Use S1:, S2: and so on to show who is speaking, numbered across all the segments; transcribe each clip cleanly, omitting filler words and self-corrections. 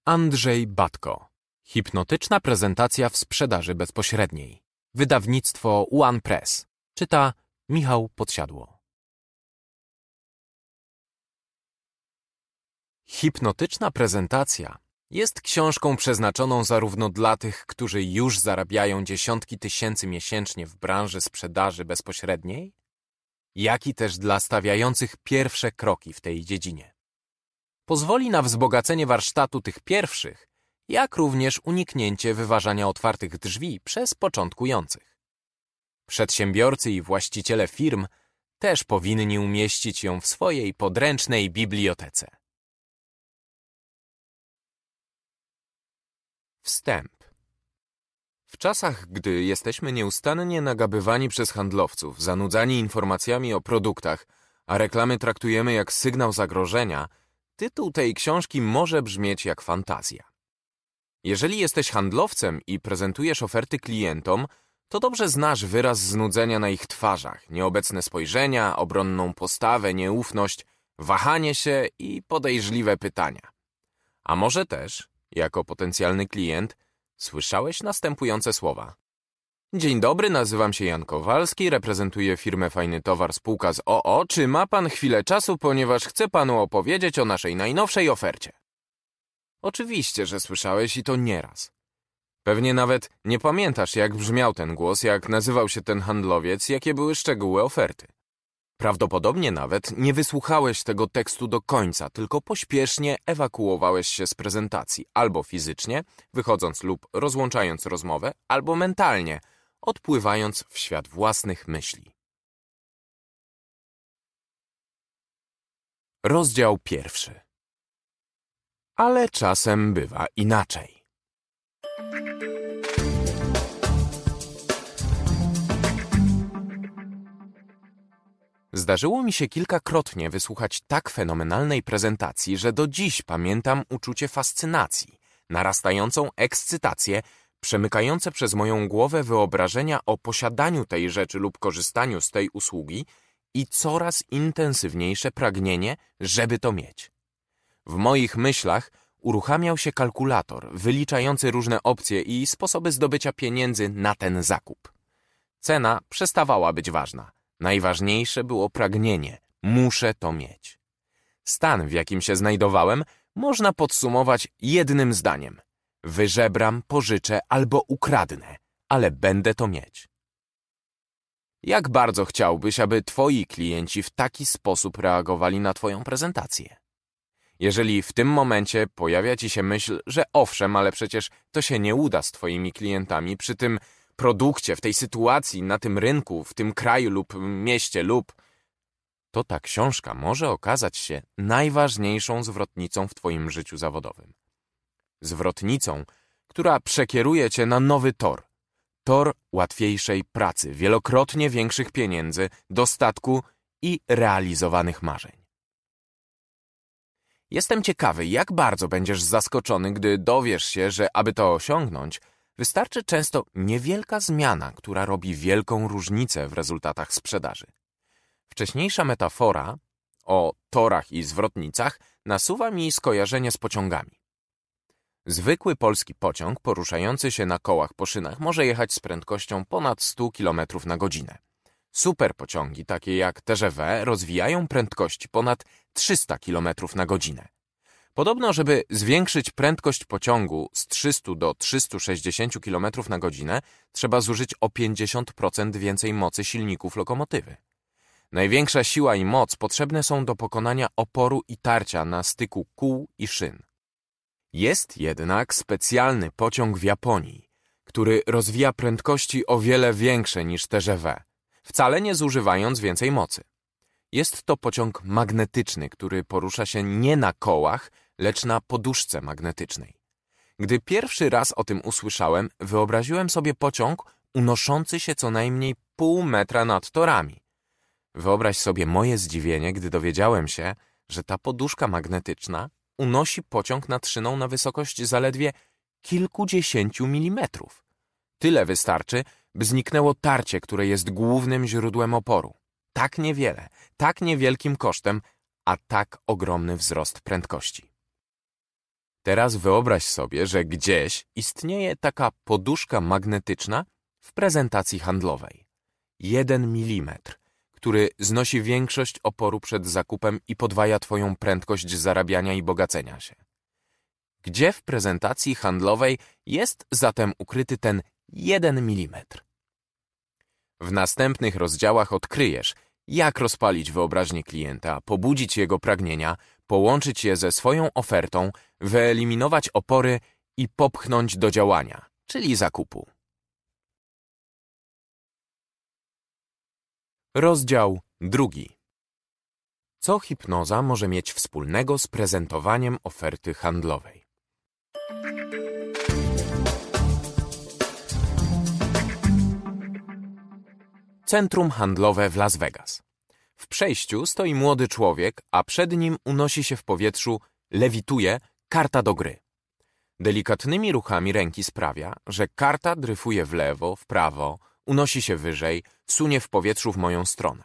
S1: Andrzej Batko. Hipnotyczna prezentacja w sprzedaży bezpośredniej. Wydawnictwo One Press. Czyta Michał Podsiadło. Hipnotyczna prezentacja jest książką przeznaczoną zarówno dla tych, którzy już zarabiają dziesiątki tysięcy miesięcznie w branży sprzedaży bezpośredniej, jak i też dla stawiających pierwsze kroki w tej dziedzinie. Pozwoli na wzbogacenie warsztatu tych pierwszych, jak również uniknięcie wyważania otwartych drzwi przez początkujących. Przedsiębiorcy i właściciele firm też powinni umieścić ją w swojej podręcznej bibliotece. Wstęp. W czasach, gdy jesteśmy nieustannie nagabywani przez handlowców, zanudzani informacjami o produktach, a reklamy traktujemy jak sygnał zagrożenia, tytuł tej książki może brzmieć jak fantazja. Jeżeli jesteś handlowcem i prezentujesz oferty klientom, to dobrze znasz wyraz znudzenia na ich twarzach, nieobecne spojrzenia, obronną postawę, nieufność, wahanie się i podejrzliwe pytania. A może też, jako potencjalny klient, słyszałeś następujące słowa. Dzień dobry, nazywam się Jan Kowalski, reprezentuję firmę Fajny Towar spółka z o.o. Czy ma pan chwilę czasu, ponieważ chcę panu opowiedzieć o naszej najnowszej ofercie? Oczywiście, że słyszałeś i to nieraz. Pewnie nawet nie pamiętasz, jak brzmiał ten głos, jak nazywał się ten handlowiec, jakie były szczegóły oferty. Prawdopodobnie nawet nie wysłuchałeś tego tekstu do końca, tylko pośpiesznie ewakuowałeś się z prezentacji, albo fizycznie, wychodząc lub rozłączając rozmowę, albo mentalnie, odpływając w świat własnych myśli. Rozdział 1. Ale czasem bywa inaczej. Zdarzyło mi się kilkakrotnie wysłuchać tak fenomenalnej prezentacji, że do dziś pamiętam uczucie fascynacji, narastającą ekscytację, przemykające przez moją głowę wyobrażenia o posiadaniu tej rzeczy lub korzystaniu z tej usługi i coraz intensywniejsze pragnienie, żeby to mieć. W moich myślach uruchamiał się kalkulator, wyliczający różne opcje i sposoby zdobycia pieniędzy na ten zakup. Cena przestawała być ważna. Najważniejsze było pragnienie. Muszę to mieć. Stan, w jakim się znajdowałem, można podsumować jednym zdaniem. Wyżebram, pożyczę albo ukradnę, ale będę to mieć. Jak bardzo chciałbyś, aby twoi klienci w taki sposób reagowali na twoją prezentację? Jeżeli w tym momencie pojawia ci się myśl, że owszem, ale przecież to się nie uda z twoimi klientami przy tym produkcie, w tej sytuacji, na tym rynku, w tym kraju lub mieście to ta książka może okazać się najważniejszą zwrotnicą w twoim życiu zawodowym. Zwrotnicą, która przekieruje cię na nowy tor. Tor łatwiejszej pracy, wielokrotnie większych pieniędzy, dostatku i realizowanych marzeń. Jestem ciekawy, jak bardzo będziesz zaskoczony, gdy dowiesz się, że aby to osiągnąć, wystarczy często niewielka zmiana, która robi wielką różnicę w rezultatach sprzedaży. Wcześniejsza metafora o torach i zwrotnicach nasuwa mi skojarzenie z pociągami. Zwykły polski pociąg poruszający się na kołach po szynach może jechać z prędkością ponad 100 km na godzinę. Superpociągi, takie jak TGV, rozwijają prędkości ponad 300 km na godzinę. Podobno, żeby zwiększyć prędkość pociągu z 300 do 360 km na godzinę, trzeba zużyć o 50% więcej mocy silników lokomotywy. Największa siła i moc potrzebne są do pokonania oporu i tarcia na styku kół i szyn. Jest jednak specjalny pociąg w Japonii, który rozwija prędkości o wiele większe niż TGV, wcale nie zużywając więcej mocy. Jest to pociąg magnetyczny, który porusza się nie na kołach, lecz na poduszce magnetycznej. Gdy pierwszy raz o tym usłyszałem, wyobraziłem sobie pociąg unoszący się co najmniej pół metra nad torami. Wyobraź sobie moje zdziwienie, gdy dowiedziałem się, że ta poduszka magnetyczna unosi pociąg nad szyną na wysokość zaledwie kilkudziesięciu milimetrów. Tyle wystarczy, by zniknęło tarcie, które jest głównym źródłem oporu. Tak niewiele, tak niewielkim kosztem, a tak ogromny wzrost prędkości. Teraz wyobraź sobie, że gdzieś istnieje taka poduszka magnetyczna w prezentacji handlowej. 1 mm, który znosi większość oporu przed zakupem i podwaja twoją prędkość zarabiania i bogacenia się. Gdzie w prezentacji handlowej jest zatem ukryty ten 1 mm? W następnych rozdziałach odkryjesz, jak rozpalić wyobraźnię klienta, pobudzić jego pragnienia, połączyć je ze swoją ofertą, wyeliminować opory i popchnąć do działania, czyli zakupu. Rozdział 2. Co hipnoza może mieć wspólnego z prezentowaniem oferty handlowej? Centrum handlowe w Las Vegas. W przejściu stoi młody człowiek, a przed nim unosi się w powietrzu, lewituje karta do gry. Delikatnymi ruchami ręki sprawia, że karta dryfuje w lewo, w prawo, unosi się wyżej, sunie w powietrzu w moją stronę.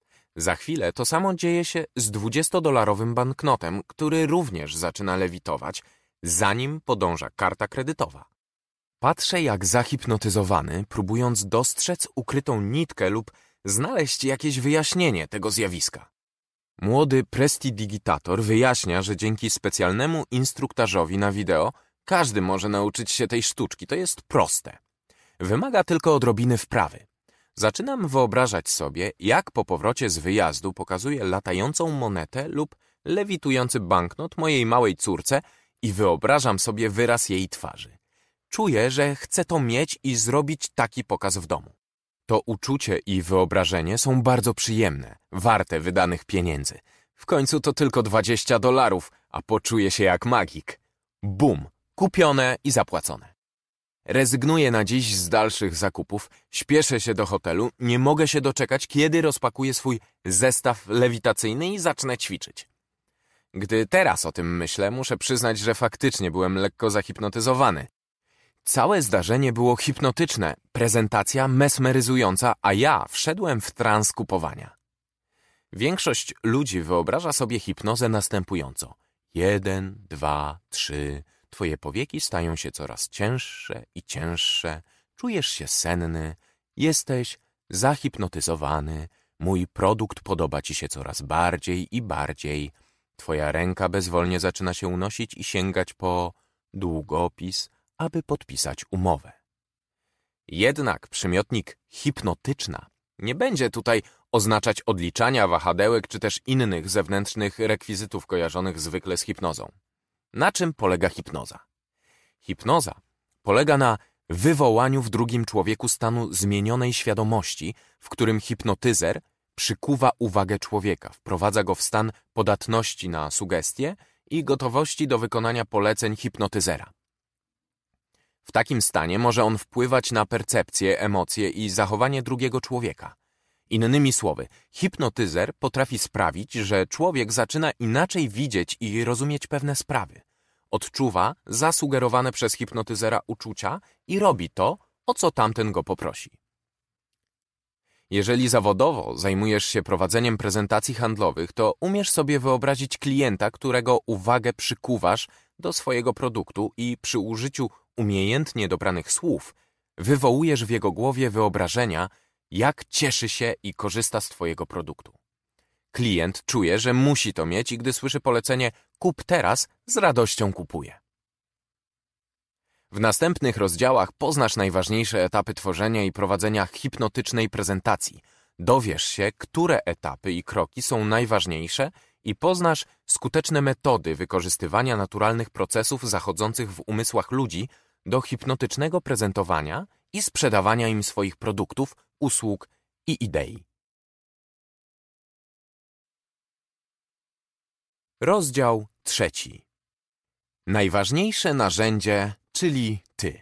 S1: Za chwilę to samo dzieje się z 20-dolarowym banknotem, który również zaczyna lewitować, zanim podąża karta kredytowa. Patrzę jak zahipnotyzowany, próbując dostrzec ukrytą nitkę lub znaleźć jakieś wyjaśnienie tego zjawiska. Młody prestidigitator wyjaśnia, że dzięki specjalnemu instruktażowi na wideo każdy może nauczyć się tej sztuczki, to jest proste. Wymaga tylko odrobiny wprawy. Zaczynam wyobrażać sobie, jak po powrocie z wyjazdu pokazuję latającą monetę lub lewitujący banknot mojej małej córce i wyobrażam sobie wyraz jej twarzy. Czuję, że chcę to mieć i zrobić taki pokaz w domu. To uczucie i wyobrażenie są bardzo przyjemne, warte wydanych pieniędzy. W końcu to tylko $20, a poczuję się jak magik. Bum! Kupione i zapłacone. Rezygnuję na dziś z dalszych zakupów, śpieszę się do hotelu, nie mogę się doczekać, kiedy rozpakuję swój zestaw lewitacyjny i zacznę ćwiczyć. Gdy teraz o tym myślę, muszę przyznać, że faktycznie byłem lekko zahipnotyzowany. Całe zdarzenie było hipnotyczne, prezentacja mesmeryzująca, a ja wszedłem w trans kupowania. Większość ludzi wyobraża sobie hipnozę następująco. 1, 2, 3... Twoje powieki stają się coraz cięższe i cięższe, czujesz się senny, jesteś zahipnotyzowany, mój produkt podoba ci się coraz bardziej i bardziej, twoja ręka bezwolnie zaczyna się unosić i sięgać po długopis, aby podpisać umowę. Jednak przymiotnik hipnotyczna nie będzie tutaj oznaczać odliczania wahadełek czy też innych zewnętrznych rekwizytów kojarzonych zwykle z hipnozą. Na czym polega hipnoza? Hipnoza polega na wywołaniu w drugim człowieku stanu zmienionej świadomości, w którym hipnotyzer przykuwa uwagę człowieka, wprowadza go w stan podatności na sugestie i gotowości do wykonania poleceń hipnotyzera. W takim stanie może on wpływać na percepcję, emocje i zachowanie drugiego człowieka. Innymi słowy, hipnotyzer potrafi sprawić, że człowiek zaczyna inaczej widzieć i rozumieć pewne sprawy. Odczuwa zasugerowane przez hipnotyzera uczucia i robi to, o co tamten go poprosi. Jeżeli zawodowo zajmujesz się prowadzeniem prezentacji handlowych, to umiesz sobie wyobrazić klienta, którego uwagę przykuwasz do swojego produktu i przy użyciu umiejętnie dobranych słów wywołujesz w jego głowie wyobrażenia, jak cieszy się i korzysta z twojego produktu. Klient czuje, że musi to mieć i gdy słyszy polecenie kup teraz, z radością kupuje. W następnych rozdziałach poznasz najważniejsze etapy tworzenia i prowadzenia hipnotycznej prezentacji. Dowiesz się, które etapy i kroki są najważniejsze i poznasz skuteczne metody wykorzystywania naturalnych procesów zachodzących w umysłach ludzi do hipnotycznego prezentowania i sprzedawania im swoich produktów, usług i idei. Rozdział 3. Najważniejsze narzędzie, czyli ty.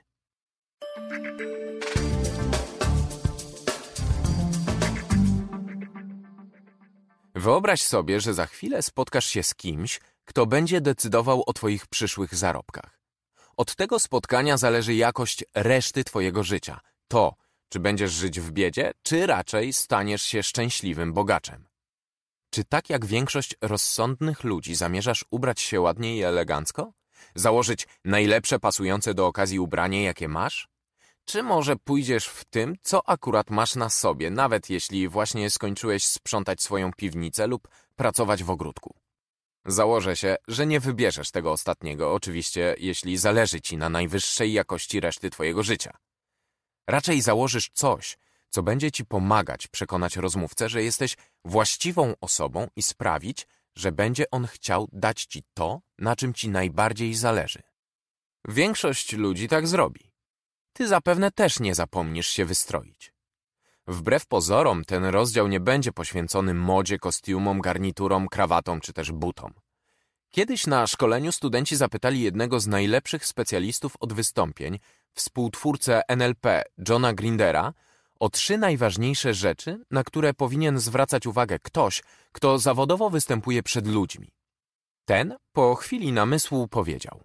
S1: Wyobraź sobie, że za chwilę spotkasz się z kimś, kto będzie decydował o twoich przyszłych zarobkach. Od tego spotkania zależy jakość reszty twojego życia. To, czy będziesz żyć w biedzie, czy raczej staniesz się szczęśliwym bogaczem. Czy tak jak większość rozsądnych ludzi zamierzasz ubrać się ładnie i elegancko? Założyć najlepsze pasujące do okazji ubranie, jakie masz? Czy może pójdziesz w tym, co akurat masz na sobie, nawet jeśli właśnie skończyłeś sprzątać swoją piwnicę lub pracować w ogródku? Założę się, że nie wybierzesz tego ostatniego, oczywiście jeśli zależy ci na najwyższej jakości reszty twojego życia. Raczej założysz coś, co będzie ci pomagać przekonać rozmówcę, że jesteś właściwą osobą i sprawić, że będzie on chciał dać ci to, na czym ci najbardziej zależy. Większość ludzi tak zrobi. Ty zapewne też nie zapomnisz się wystroić. Wbrew pozorom ten rozdział nie będzie poświęcony modzie, kostiumom, garniturom, krawatom czy też butom. Kiedyś na szkoleniu studenci zapytali jednego z najlepszych specjalistów od wystąpień, współtwórcę NLP Johna Grindera, o 3 najważniejsze rzeczy, na które powinien zwracać uwagę ktoś, kto zawodowo występuje przed ludźmi. Ten po chwili namysłu powiedział: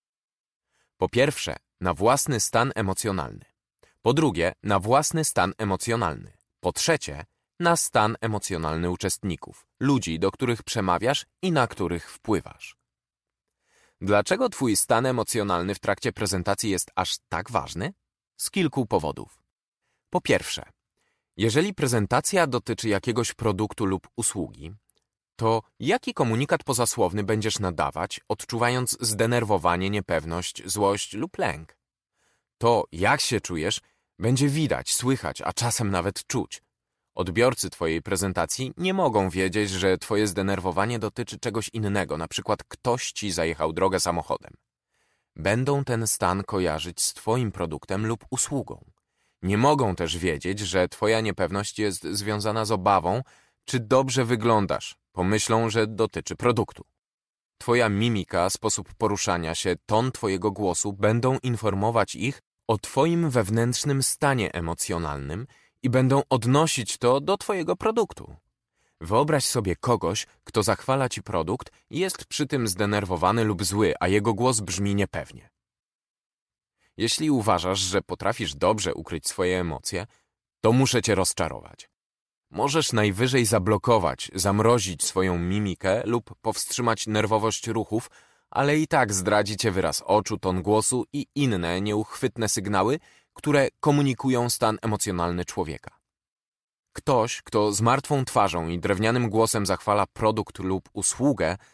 S1: po pierwsze, na własny stan emocjonalny. Po drugie, na własny stan emocjonalny. Po trzecie, na stan emocjonalny uczestników, ludzi, do których przemawiasz i na których wpływasz. Dlaczego twój stan emocjonalny w trakcie prezentacji jest aż tak ważny? Z kilku powodów. Po pierwsze, jeżeli prezentacja dotyczy jakiegoś produktu lub usługi, to jaki komunikat pozasłowny będziesz nadawać, odczuwając zdenerwowanie, niepewność, złość lub lęk? To, jak się czujesz, będzie widać, słychać, a czasem nawet czuć. Odbiorcy twojej prezentacji nie mogą wiedzieć, że twoje zdenerwowanie dotyczy czegoś innego, na przykład ktoś ci zajechał drogę samochodem. Będą ten stan kojarzyć z twoim produktem lub usługą. Nie mogą też wiedzieć, że twoja niepewność jest związana z obawą, czy dobrze wyglądasz. Pomyślą, że dotyczy produktu. Twoja mimika, sposób poruszania się, ton twojego głosu będą informować ich o twoim wewnętrznym stanie emocjonalnym i będą odnosić to do twojego produktu. Wyobraź sobie kogoś, kto zachwala ci produkt i jest przy tym zdenerwowany lub zły, a jego głos brzmi niepewnie. Jeśli uważasz, że potrafisz dobrze ukryć swoje emocje, to muszę cię rozczarować. Możesz najwyżej zablokować, zamrozić swoją mimikę lub powstrzymać nerwowość ruchów, ale i tak zdradzi cię wyraz oczu, ton głosu i inne nieuchwytne sygnały, które komunikują stan emocjonalny człowieka. Ktoś, kto z martwą twarzą i drewnianym głosem zachwala produkt lub usługę,